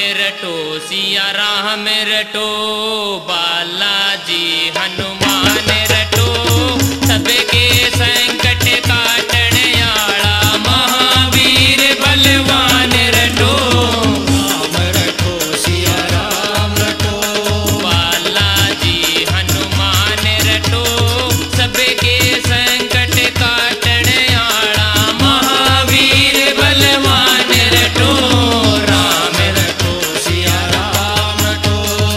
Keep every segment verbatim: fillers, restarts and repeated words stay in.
रटो सिया राम रटो, बालाजी हनुमान रटो, सबके संकट काटने आला महावीर बलवान रटो। राम रटो सिया राम रटो, बालाजी हनुमान रटो, सबके संकट काटने आला महावीर बलवान रटो। राम रटो सिया राम रटो।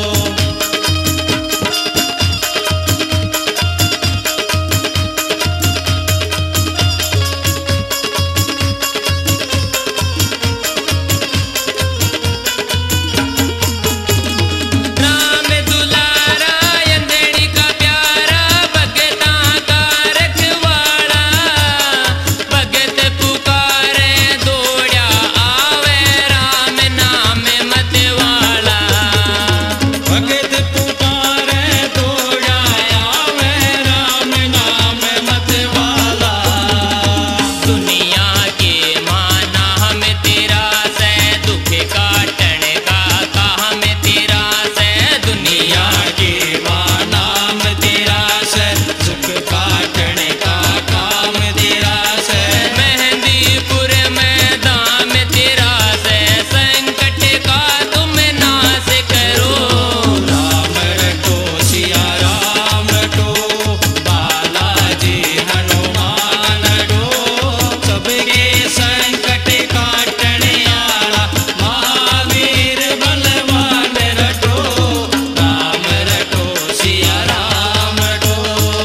राम दुलारा अंधड़ी का प्यारा, भगता का रखवाला, भगत पुकारे दौड़ा आवे, राम नाम मत वाला। भगत पुकारे दौड़ा आवे, राम नाम मत वाला। दुनिया के माना हम तेरा से, दुख काटण का काम तेरा से। दुनिया दुनिया के मां नाम तेरा से, सुख काटने का काम तेरा से। मेहंदीपुर में दाम तेरा से, संकट का तुम नाश करो। राम रटो सिया राम रटो, बालाजी हनुमान रटो, सबके संकट काटने आला महावीर बलवान रटो। राम रटो सिया राम रटो।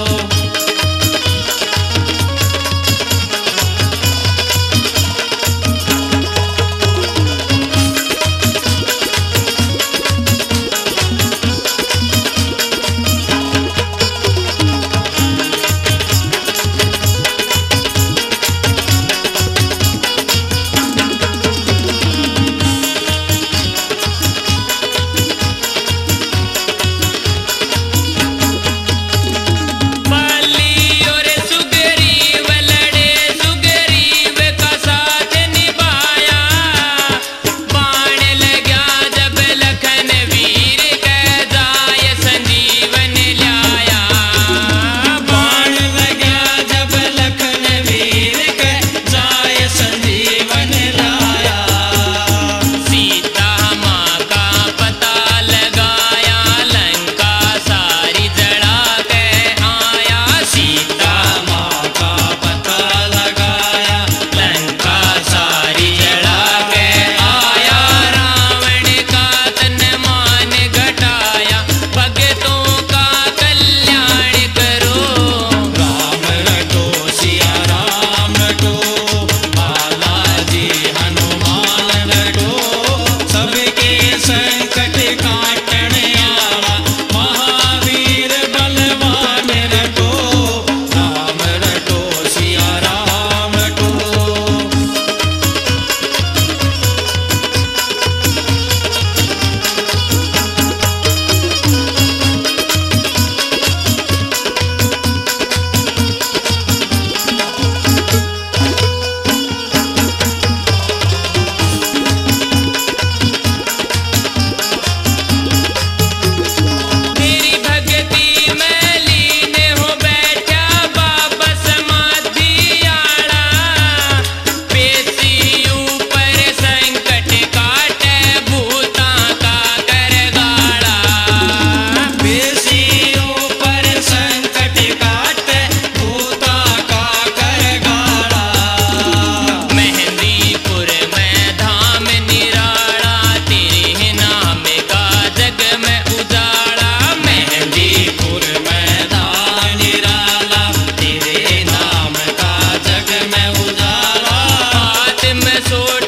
बाली और सुग्रीव लड़े, सुग्रीव का साथ निभाया, बाण लगा जब लखन वीर कह जाय संजीवन लाया। बाण लगा जब लखन वीर के, जाय संजीवन लाया। सीता माँ का पता लगाया, लंका सारी जड़ा के आया। सीता माँ का पता लगाया, लंका सारी जड़ा के आया, रावण का तन मान घटाया, भगतों का कल्याण करो। राम रटो सिया राम रटो, बालाजी हनुमान रटो, सबके संकट काटने आला महावीर बलवान रटो। राम रटो सिया राम रटो। तेरी भक्ति में लीन हो बैठा बाबा समाधि आड़ा, पेशी ऊपर संकट काटे, भूता का कर गाड़ा। बेसी ऊपर संकट काटे, भूता का कर गाड़ा। मेहंदीपुर में धाम निराला, तेरे नाम का जग में उजाला। मेहंदीपुर में धाम निराला, तेरे नाम का जग में उजाला। हाथ में सोट